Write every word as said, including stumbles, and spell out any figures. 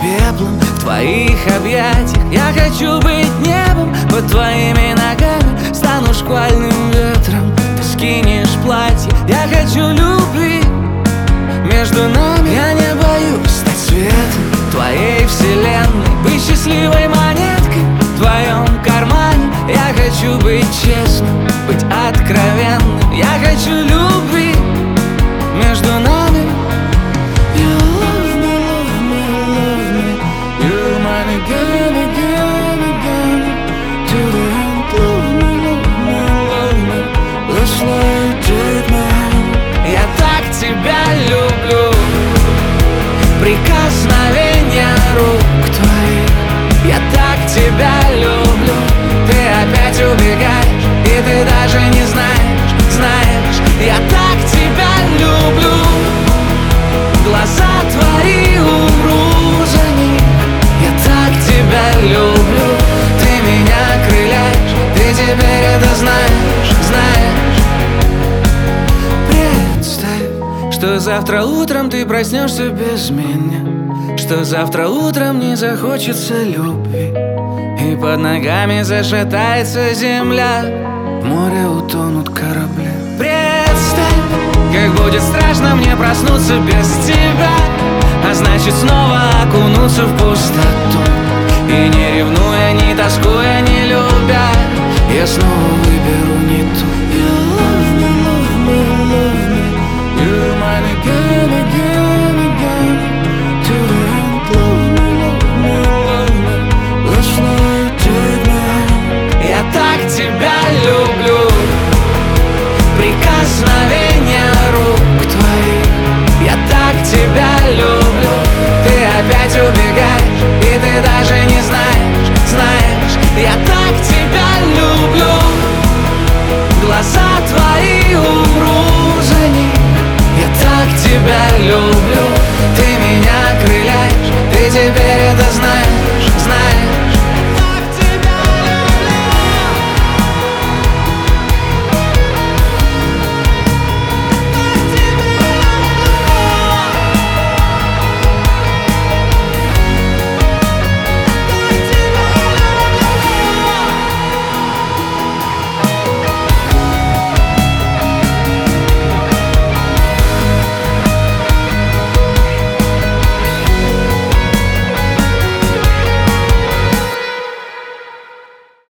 пеплом в твоих объятиях. Я хочу быть небом под твоими ногами, стану шквальным ветром, ты скинешь платье. Я хочу любви между нами, я не боюсь стать светом твоей вселенной, быть счастливой монеткой в твоем кармане. Я хочу быть честным, быть откровенным, я хочу любви между нами. You love me, love me, love me, you're mine again, again, again. To the end, love me, love me, love me, let's slide, take my hand. Я так тебя люблю, прикосновения рук твоих. Я так тебя люблю, ты опять убегаешь, и ты даже не знаешь, знаешь. Я так тебя люблю, глаза твои, умру за них. Я так тебя люблю, ты меня окрыляешь, ты теперь это знаешь, знаешь. Представь, что завтра утром ты проснешься без меня, что завтра утром не захочется любви, и под ногами зашатается земля, в море утонут корабли. Представь, как будет страшно мне проснуться без тебя, а значит снова окунуться в пустоту. И не ревнуя, не тоскуя, не любя, я снова выберу не ту.